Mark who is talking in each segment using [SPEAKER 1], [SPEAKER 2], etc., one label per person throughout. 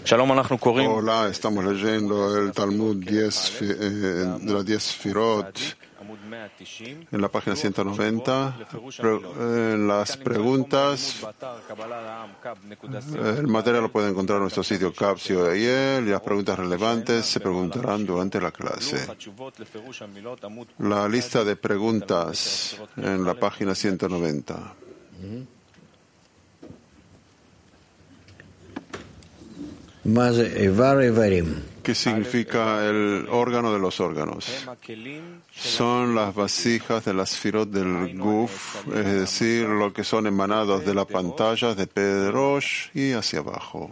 [SPEAKER 1] Hola, estamos leyendo el Talmud 10, de las 10 Sfirot en la página 190. Las preguntas, el material lo pueden encontrar en nuestro sitio Capsio y las preguntas relevantes se preguntarán durante la clase. La lista de preguntas en la página 190. ¿Qué significa el órgano de los órganos? Son las vasijas de las Sfirot del Guf, es decir, lo que son emanados de la pantalla de Rosh y hacia abajo.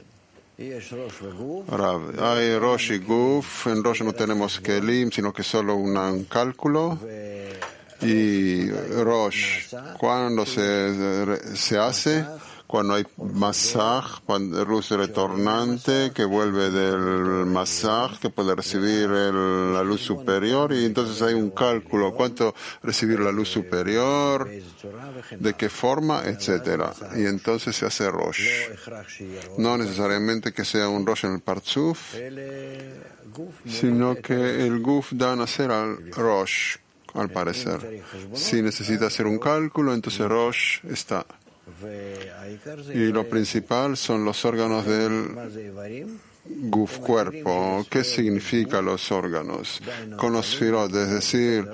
[SPEAKER 1] Ahora, hay Rosh y Guf. En Rosh no tenemos Kelim, sino que solo un cálculo. Y Rosh, cuando se hace, cuando hay masaj, cuando luz retornante que vuelve del masaj, que puede recibir la luz superior, y entonces hay un cálculo, cuánto recibir la luz superior, de qué forma, etcétera. Y entonces se hace Rosh. No necesariamente que sea un Rosh en el Partzuf, sino que el Guf da a nacer al Rosh, al parecer. Si necesita hacer un cálculo, entonces Rosh está. Y lo principal son los órganos del Guf, cuerpo. ¿Qué significan los órganos? Con los Sfirot, es decir,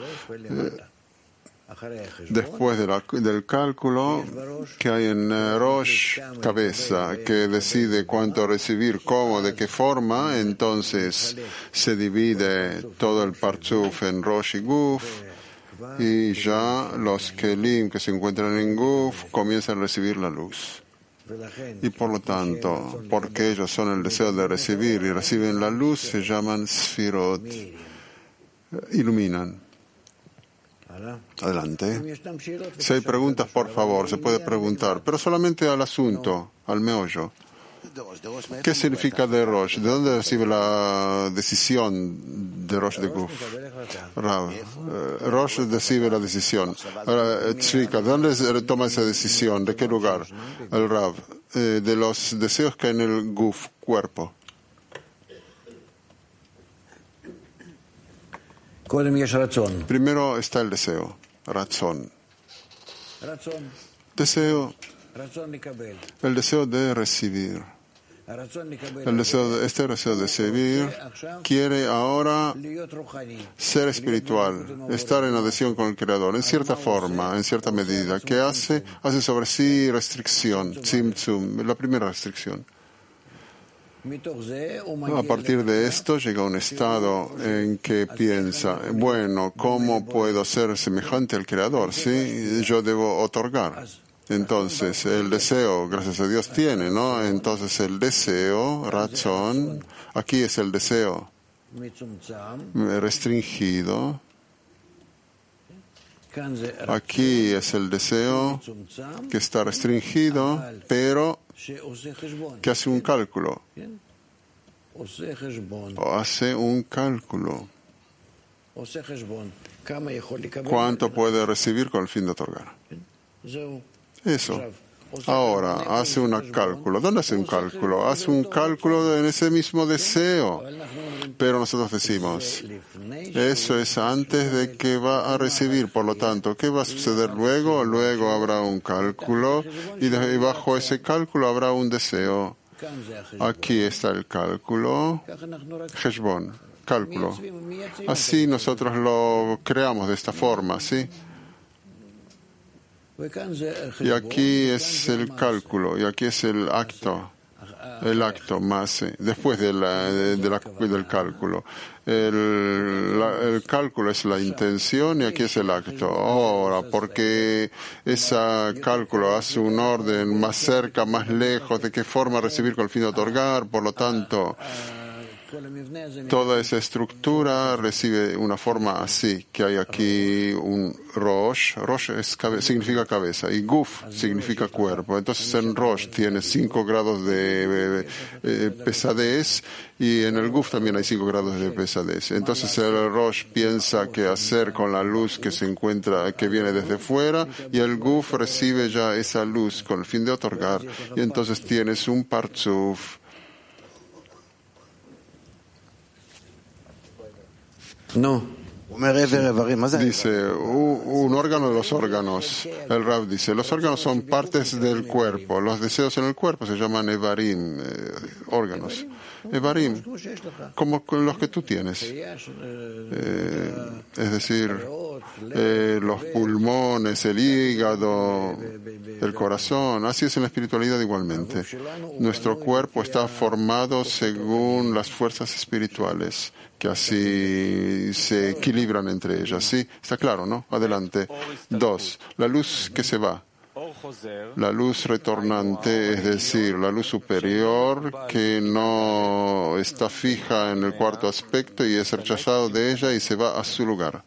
[SPEAKER 1] después del cálculo que hay en Rosh, cabeza, que decide cuánto recibir, cómo, de qué forma, entonces se divide todo el Partzuf en Rosh y Guf. Y ya los Kelim que se encuentran en Guf comienzan a recibir la luz. Y por lo tanto, porque ellos son el deseo de recibir y reciben la luz, se llaman Sfirot, iluminan. Adelante. Si hay preguntas, por favor, se puede preguntar, pero solamente al asunto, al meollo. ¿Qué significa de Rosh? ¿De dónde recibe la decisión de Rosh de Guf? Rosh recibe la decisión. Ahora, Tzvika, ¿de dónde toma esa decisión? ¿De qué lugar? El Rav. De los deseos que hay en el Guf, cuerpo. Primero está el deseo, Ratzon. Deseo, el deseo de recibir. Este deseo de recibir quiere ahora ser espiritual, estar en adhesión con el Creador, en cierta forma, en cierta medida. ¿Qué hace? Hace sobre sí restricción, tzimtzum, la primera restricción. A partir de esto llega a un estado en que piensa, bueno, ¿cómo puedo ser semejante al Creador? ¿Sí? Yo debo otorgar. Entonces, el deseo, gracias a Dios, tiene, ¿no? Entonces, el deseo, razón, aquí es el deseo restringido. Aquí es el deseo que está restringido, pero que hace un cálculo. O hace un cálculo. ¿Cuánto puede recibir con el fin de otorgar? Eso. Ahora, hace un cálculo. ¿Dónde hace un cálculo? Hace un cálculo en ese mismo deseo. Pero nosotros decimos, eso es antes de que va a recibir. Por lo tanto, ¿qué va a suceder luego? Luego habrá un cálculo y bajo ese cálculo habrá un deseo. Aquí está el cálculo. Heshbon, cálculo. Así nosotros lo creamos de esta forma, ¿sí? Y aquí es el cálculo, y aquí es el acto más, después del cálculo. El cálculo es la intención y aquí es el acto. Ahora, porque ese cálculo hace un orden más cerca, más lejos, de qué forma recibir con el fin de otorgar, por lo tanto, toda esa estructura recibe una forma así, que hay aquí un Rosh. Rosh significa cabeza y Guf significa cuerpo. Entonces en Rosh tiene 5 grados de pesadez y en el Guf también hay 5 grados de pesadez. Entonces el Rosh piensa qué hacer con la luz que se encuentra, que viene desde fuera, y el Guf recibe ya esa luz con el fin de otorgar. Y entonces tienes un Partzuf
[SPEAKER 2] No.
[SPEAKER 1] Dice, un órgano de los órganos. El Rav dice, los órganos son partes del cuerpo. Los deseos en el cuerpo se llaman Evarim, órganos. Evarim, como los que tú tienes. Es decir, los pulmones, el hígado, el corazón. Así es en la espiritualidad igualmente. Nuestro cuerpo está formado según las fuerzas espirituales, que así se equilibran entre ellas. ¿Sí? Está claro, ¿no? Adelante. 2. La luz que se va. La luz retornante, es decir, la luz superior que no está fija en el cuarto aspecto y es rechazado de ella y se va a su lugar.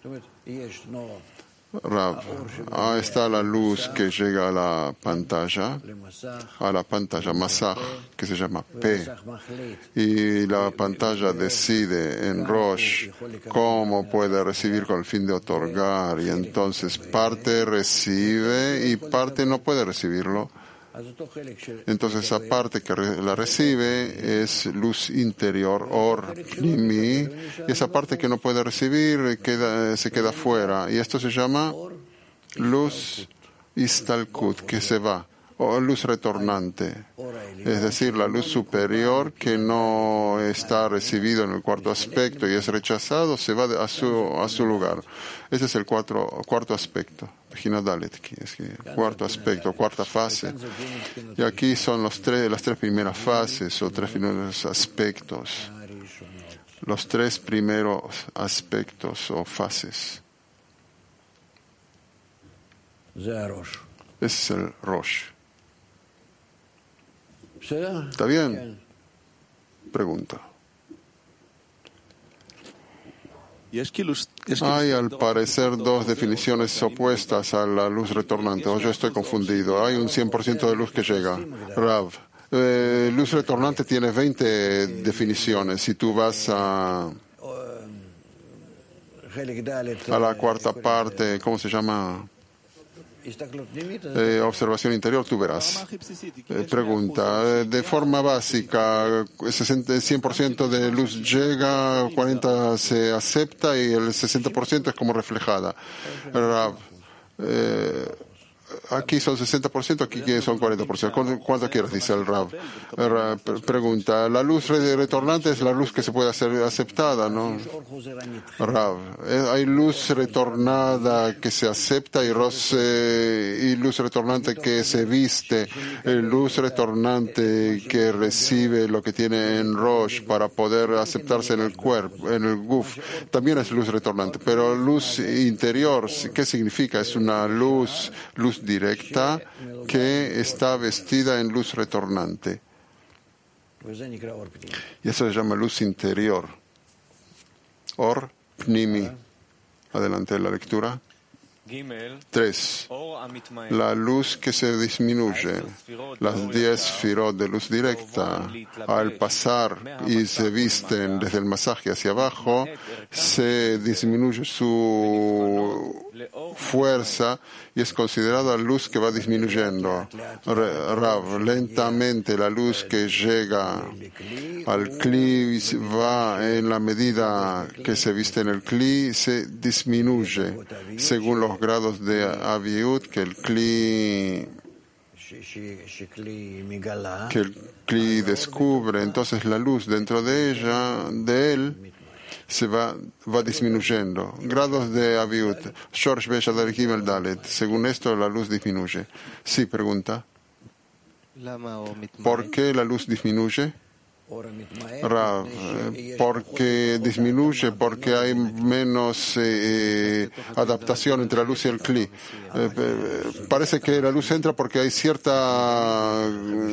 [SPEAKER 1] Rav, ahí está la luz que llega a la pantalla Masaj, que se llama P, y la pantalla decide en Rosh cómo puede recibir con el fin de otorgar, y entonces parte recibe y parte no puede recibirlo. Entonces esa parte que la recibe es luz interior, or pnimi, y esa parte que no puede recibir se queda fuera, y esto se llama luz istalkut, que se va, o luz retornante, es decir, la luz superior que no está recibido en el cuarto aspecto y es rechazado, se va a su lugar. Ese es el cuarto aspecto. Cuarto aspecto, cuarta fase. Y aquí son las tres primeras fases o tres primeros aspectos. Los tres primeros aspectos o fases. Ese es el Rosh. ¿Está bien? Pregunta. Hay al parecer dos definiciones opuestas a la luz retornante, o yo estoy confundido. Hay un 100% de luz que llega. Rav, luz retornante tiene 20 definiciones. Si tú vas a la cuarta parte, ¿cómo se llama? Observación interior, tú verás. Pregunta, de forma básica, 100% de luz llega, 40% se acepta y el 60% es como reflejada. Aquí son 60%, aquí son 40%. ¿Cuánto quieres? Dice el Rav. Pregunta, la luz retornante es la luz que se puede hacer aceptada, ¿no? Rav, hay luz retornada que se acepta y luz retornante que se viste, luz retornante que recibe lo que tiene en Rosh para poder aceptarse en el cuerpo, en el Guf. También es luz retornante, pero luz interior, ¿qué significa? Es una luz directa que está vestida en luz retornante. Y eso se llama luz interior. Or pnimi. Adelante la lectura. 3. La luz que se disminuye, las 10 sfirot de luz directa, al pasar y se visten desde el masaje hacia abajo, se disminuye su fuerza y es considerada luz que va disminuyendo. Rav, lentamente la luz que llega al Kli va en la medida que se viste en el Kli, se disminuye según los grados de Aviut que el Kli descubre. Entonces la luz dentro de él, se va disminuyendo. Grados de Aviut. Shorsh Beshadar Gimel Dalet. Según esto, la luz disminuye. Sí, pregunta. ¿Por qué la luz disminuye? Rav, porque disminuye, porque hay menos adaptación entre la luz y el Kli. Parece que la luz entra porque hay cierta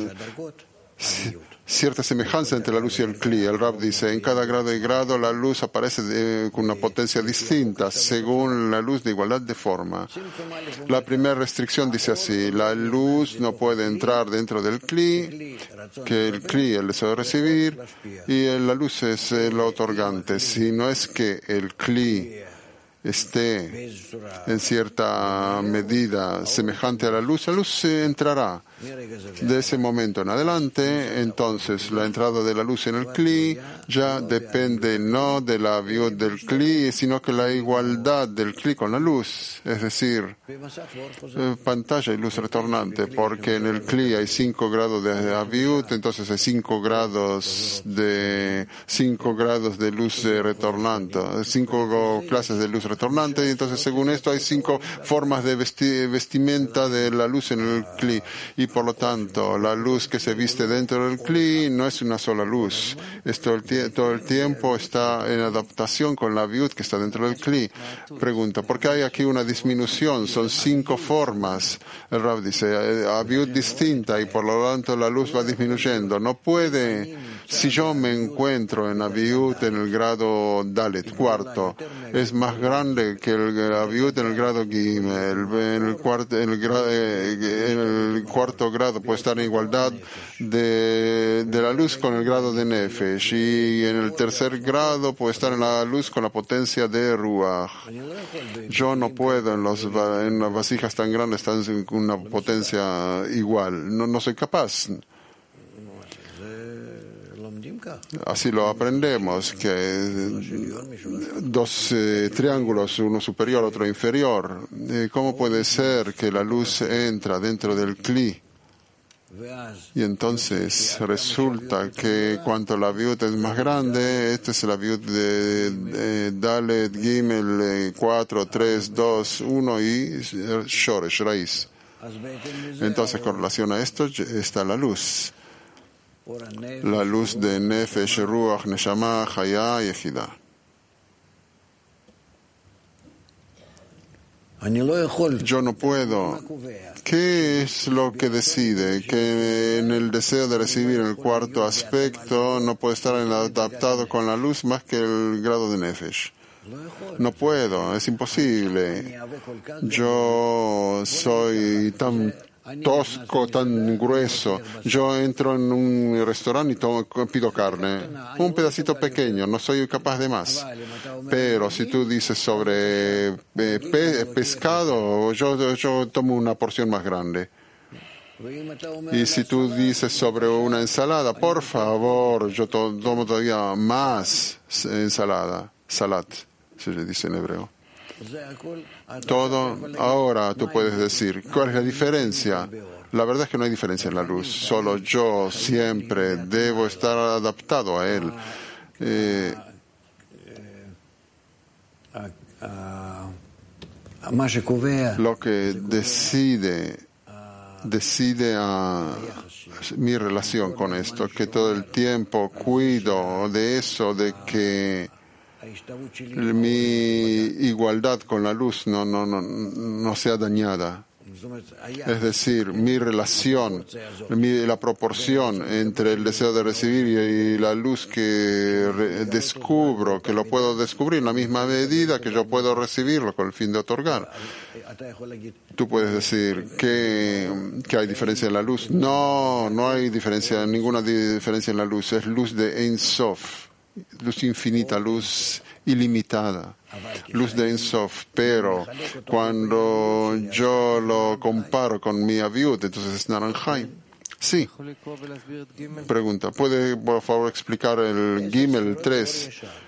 [SPEAKER 1] semejanza entre la luz y el Kli. El Rav dice, en cada grado y grado la luz aparece con una potencia distinta, según la luz de igualdad de forma. La primera restricción dice así, la luz no puede entrar dentro del Kli, que el Kli, el deseo de recibir, y la luz es el otorgante. Si no es que el Kli esté en cierta medida semejante a la luz entrará. De ese momento en adelante, entonces, la entrada de la luz en el Kli ya depende no de la aviud del Kli, sino que la igualdad del Kli con la luz, es decir, pantalla y luz retornante, porque en el Kli hay 5 grados de aviud, entonces hay 5 grados de luz retornante, 5 clases de luz retornante, y entonces según esto hay 5 formas de vestimenta de la luz en el Kli, y por lo tanto la luz que se viste dentro del Kli no es una sola luz, todo el tiempo está en adaptación con la viud que está dentro del Kli. Pregunta, ¿por qué hay aquí una disminución? Son 5 formas. El Rav dice, viud distinta, y por lo tanto la luz va disminuyendo. No puede, si yo me encuentro en viud en el grado Dalet, cuarto, es más grande que la viud en el grado Gimel, en el cuarto grado puede estar en igualdad de la luz con el grado de Nefesh, y en el tercer grado puede estar en la luz con la potencia de Ruach. Yo no puedo en las vasijas tan grandes estar con una potencia igual, no soy capaz. Así lo aprendemos, que 2 triángulos, uno superior, otro inferior. ¿Cómo puede ser que la luz entra dentro del Kli? Y entonces resulta que cuanto la viud es más grande, esta es la viud de Dalet, Gimel, 4, 3, 2, 1 y Shoresh, raíz. Entonces, con relación a esto está la luz de Nefesh, Ruach, Neshama, Hayá y Ejidá. Yo no puedo. ¿Qué es lo que decide? Que en el deseo de recibir el cuarto aspecto no puede estar adaptado con la luz más que el grado de Nefesh. No puedo, es imposible. Yo soy tan tosco, tan grueso. Yo entro en un restaurante y pido carne, un pedacito pequeño, no soy capaz de más. Pero si tú dices sobre pescado, yo tomo una porción más grande. Y si tú dices sobre una ensalada, por favor, yo tomo todavía más ensalada, salat, se le dice en hebreo. Todo, ahora tú puedes decir, ¿cuál es la diferencia? La verdad es que no hay diferencia en la luz, solo yo siempre debo estar adaptado a él. Lo que decide a mi relación con esto, que todo el tiempo cuido de eso, de que mi igualdad con la luz no sea dañada. Es decir, mi relación, la proporción entre el deseo de recibir y la luz que descubro, que lo puedo descubrir en la misma medida que yo puedo recibirlo con el fin de otorgar. Tú puedes decir que hay diferencia en la luz. No hay diferencia, ninguna diferencia en la luz. Es luz de Ein Sof, luz infinita, luz ilimitada, luz de Ein Sof, pero cuando yo lo comparo con mi aviud, entonces es naranjay. Sí. Pregunta, ¿puede por favor explicar el Gimel 3?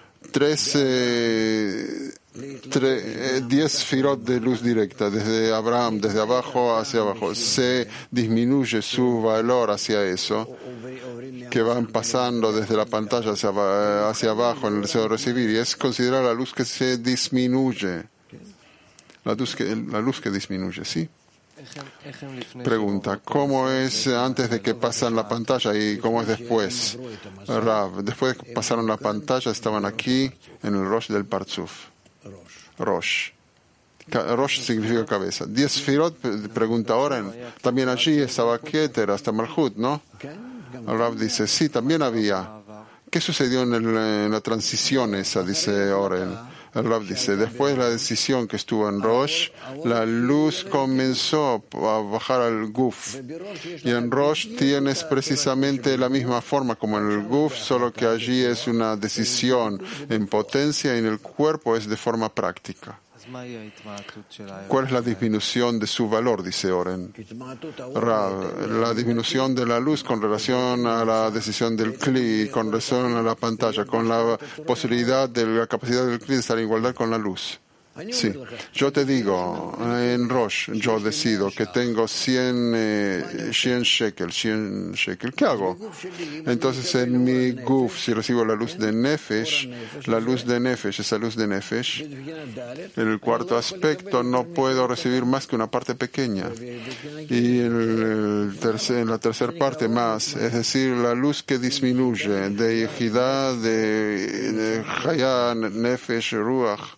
[SPEAKER 1] 10 sefirot de luz directa, desde Abraham, desde abajo hacia abajo. Se disminuye su valor hacia eso, que van pasando desde la pantalla hacia abajo en el deseo de recibir, y es considerar la luz que se disminuye. La luz que disminuye, ¿sí? Pregunta, ¿cómo es antes de que pasan la pantalla y cómo es después? Rav, después de que pasaron la pantalla estaban aquí en el Rosh del Parzuf. Rosh. Rosh significa cabeza. 10 sefirot, pregunta Oren. También allí estaba Keter hasta Malchut, ¿no? Rav dice, sí, también había. ¿Qué sucedió en la transición esa? Dice Oren. El Rav dice, después de la decisión que estuvo en Rosh, la luz comenzó a bajar al Guf. Y en Rosh tienes precisamente la misma forma como en el Guf, solo que allí es una decisión en potencia y en el cuerpo es de forma práctica. ¿Cuál es la disminución de su valor? Dice Oren. Rav, la disminución de la luz con relación a la decisión del Kli, con relación a la pantalla, con la posibilidad de la capacidad del Kli de estar en igualdad con la luz. Sí, yo te digo, en Rosh yo decido que tengo 100 shekel, ¿qué hago? Entonces en mi guf, si recibo la luz de Nefesh, esa luz de Nefesh, en el cuarto aspecto no puedo recibir más que una parte pequeña. Y en la tercera parte más, es decir, la luz que disminuye de Yehidá, de Chaya, Nefesh, Ruach.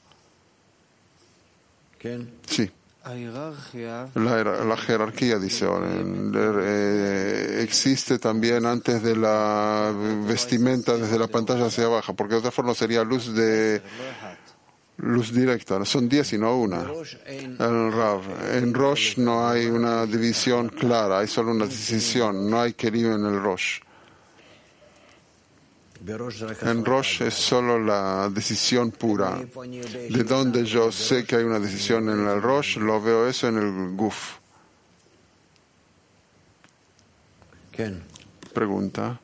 [SPEAKER 1] Sí. La jerarquía, dice Oren, existe también antes de la vestimenta, desde la pantalla hacia abajo, porque de otra forma sería luz directa. Son 10 y no una. En Rosh no hay una división clara, hay solo una decisión, no hay kelim en el Rosh. En Rosh es solo la decisión pura. De donde yo sé que hay una decisión en el Rosh, lo veo eso en el Guf. Pregunta.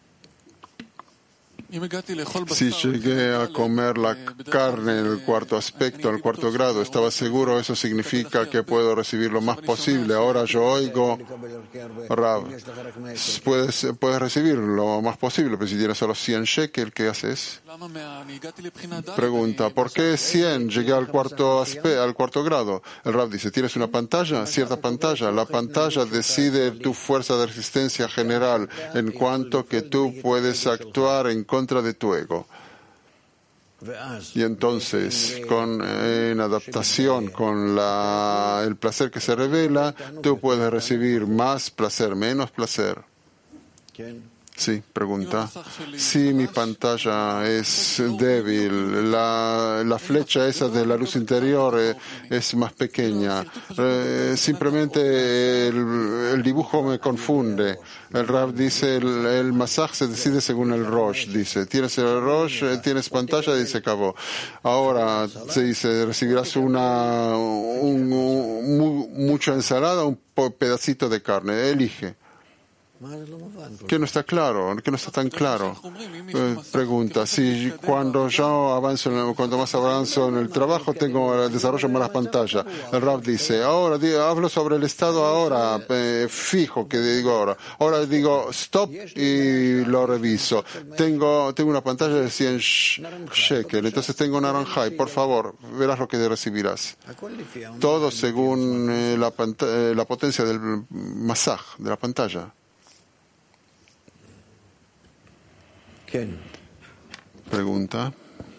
[SPEAKER 1] Si llegué a comer la carne en el cuarto aspecto, en el cuarto grado, estaba seguro, eso significa que puedo recibir lo más posible. Ahora yo oigo, Rav, puedes recibir lo más posible, pero si tienes solo 100 shekel, ¿qué haces? Pregunta, ¿por qué 100? Llegué al cuarto grado. El Rav dice, ¿tienes una pantalla? Cierta pantalla. La pantalla decide tu fuerza de resistencia general en cuanto que tú puedes actuar en contra de tu ego. Y entonces, en adaptación con el placer que se revela, tú puedes recibir más placer, menos placer. Sí, pregunta. Si mi pantalla es débil, la flecha esa de la luz interior es más pequeña. Simplemente el dibujo me confunde. El Rav dice, el masaje se decide según el Rosh, dice. Tienes el Rosh, tienes pantalla, dice, acabó. Ahora se dice, recibirás mucha ensalada, un pedacito de carne. Elige. Que no está claro, que no está tan claro. Pregunta, si cuando más avanzo en el trabajo, desarrollo más la pantalla. El Rav dice, ahora hablo sobre el estado ahora, fijo que digo ahora. Ahora digo stop y lo reviso. Tengo una pantalla de 100 shekel, entonces tengo naranja y por favor, verás lo que recibirás. Todo según la potencia del masaje, de la pantalla. Pregunta.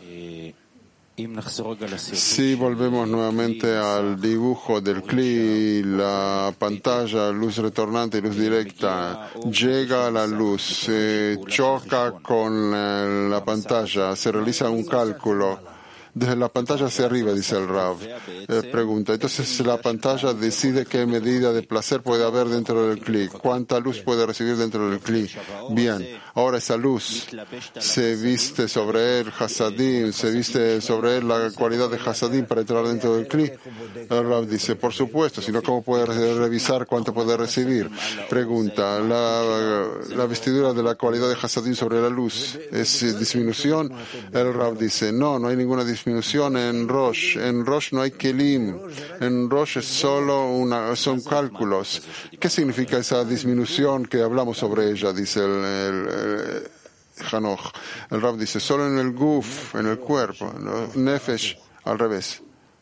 [SPEAKER 1] Si volvemos nuevamente al dibujo del Kli, la pantalla, luz retornante y luz directa, llega a la luz, choca con la pantalla, se realiza un cálculo. Desde la pantalla hacia arriba, dice el Rav. Pregunta, entonces la pantalla decide qué medida de placer puede haber dentro del Kli, cuánta luz puede recibir dentro del Kli. Bien, ahora esa luz se viste sobre él Hasadim, se viste sobre él la cualidad de Hasadim para entrar dentro del Kli. El Rav dice, por supuesto, sino ¿cómo puede revisar cuánto puede recibir? Pregunta, la vestidura de la cualidad de Hasadim sobre la luz, ¿es disminución? El Rav dice, no hay ninguna disminución en Rosh. En Rosh no hay kelim. En Rosh es solo son cálculos. ¿Qué significa esa disminución que hablamos sobre ella? Dice el Hanoch. El Rav dice, solo en el guf, en el cuerpo. Nefesh, al revés.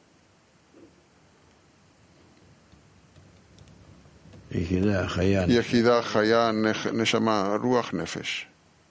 [SPEAKER 1] Yehidá, Chaya, Neshama, Ruach, Nefesh.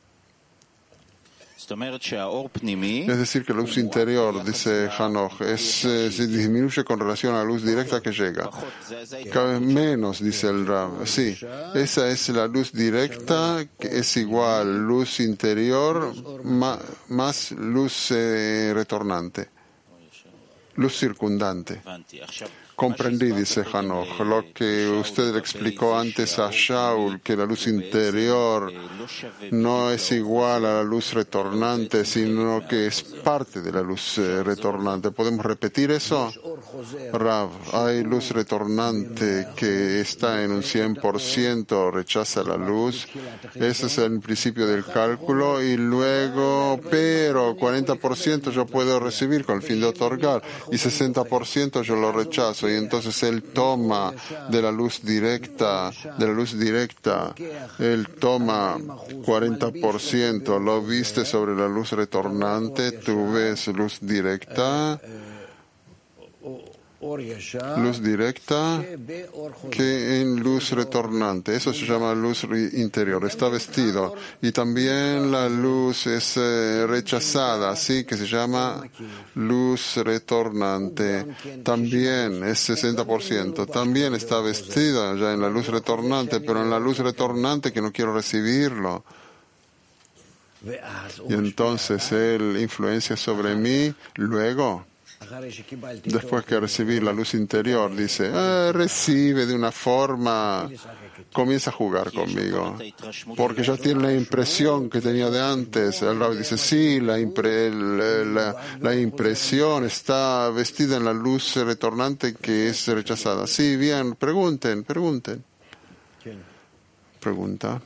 [SPEAKER 1] Es decir, que la luz interior, dice Hanoch, se disminuye con relación a la luz directa que llega. Cada vez menos, dice el Rav. Sí, esa es la luz directa, que es igual luz interior más luz retornante, luz circundante. comprendí, dice Hanoch, lo que usted le explicó antes a Shaul, que la luz interior no es igual a la luz retornante, sino que es parte de la luz retornante. ¿Podemos repetir eso? Rav, hay luz retornante que está en un 100%, rechaza la luz. Ese es el principio del cálculo. Y luego, pero 40% yo puedo recibir con el fin de otorgar y 60% yo lo rechazo. Y entonces él toma de la luz directa, él toma 40%. Lo viste sobre la luz retornante, tú ves luz directa que en luz retornante. Eso se llama luz interior. Está vestido. Y también la luz es rechazada, así que se llama luz retornante. También es 60%. También está vestida ya en la luz retornante, pero en la luz retornante que no quiero recibirlo. Y entonces él influencia sobre mí. Luego, después que recibí la luz interior, dice, recibe de una forma, comienza a jugar conmigo, porque ya tiene la impresión que tenía de antes. El Rav dice, sí, la impresión está vestida en la luz retornante que es rechazada. Sí, bien, pregunten. Pregunta.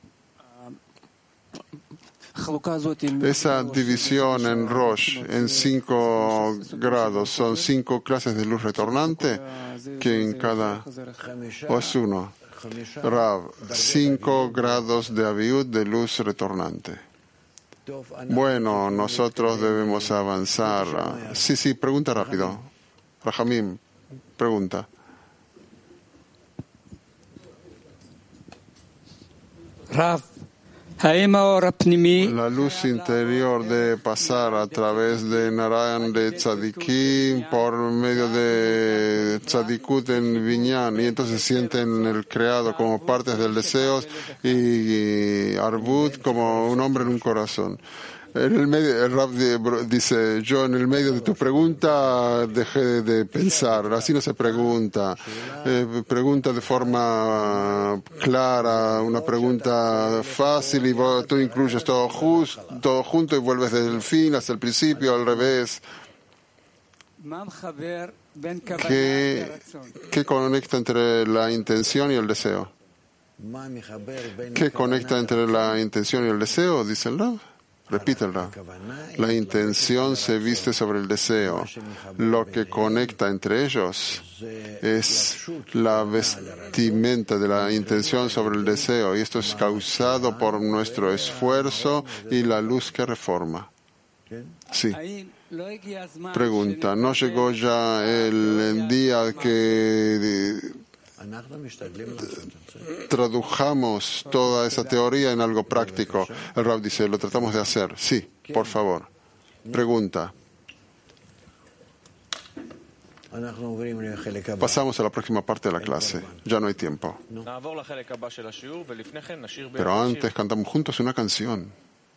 [SPEAKER 1] Esa división en Rosh, en 5 grados, ¿son 5 clases de luz retornante? Que en cada... ¿O es uno? Rav, 5 grados de aviud de luz retornante. Bueno, nosotros debemos avanzar. Sí, pregunta rápido. Rahamim, pregunta.
[SPEAKER 2] Rav, la
[SPEAKER 1] luz interior debe pasar a través de Narayan de Tzadikim por medio de Tzadikut en Binyan, y entonces sienten el creado como partes del deseo y Arbut como un hombre en un corazón. En el medio, el Rav dice, yo en el medio de tu pregunta dejé de pensar, así no se pregunta. Pregunta de forma clara, una pregunta fácil, y tú incluyes todo junto y vuelves desde el fin hasta el principio, al revés. ¿Qué conecta entre la intención y el deseo? ¿Qué conecta entre la intención y el deseo? Dice el Rav. Repítela. La intención se viste sobre el deseo. Lo que conecta entre ellos es la vestimenta de la intención sobre el deseo, y esto es causado por nuestro esfuerzo y la luz que reforma. Sí. Pregunta, ¿no llegó ya el día que tradujamos toda esa teoría en algo práctico? El Rav dice, lo tratamos de hacer. Sí, por favor. Pregunta. Pasamos a la próxima parte de la clase. Ya no hay tiempo. Pero antes cantamos juntos una canción.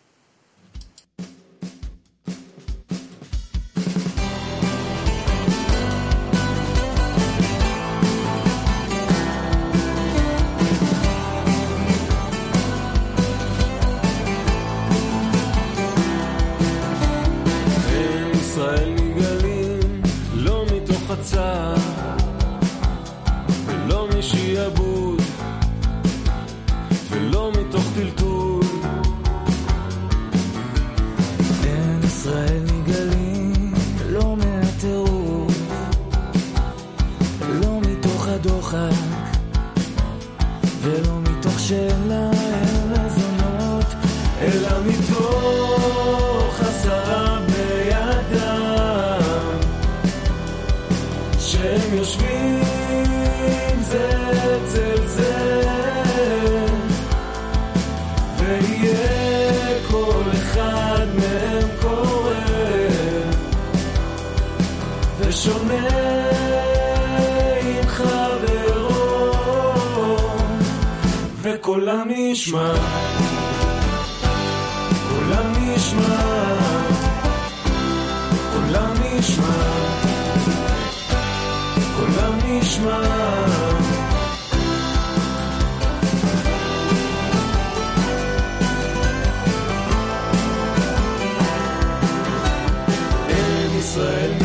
[SPEAKER 3] ולא משעבוד ולא מתוך טלטול. אין ישראל נגלים לא מהטירוף, לא מתוך הדוחק ולא מתוך שאלה אל מזונות, אלא מתוך 10 בני אדם שהם יושבים זה אצל זה, ויהיה כל אחד מהם קורא ושונה עם חברו, וקולם נשמע, קולם נשמע, קולם נשמע, קולם ישראל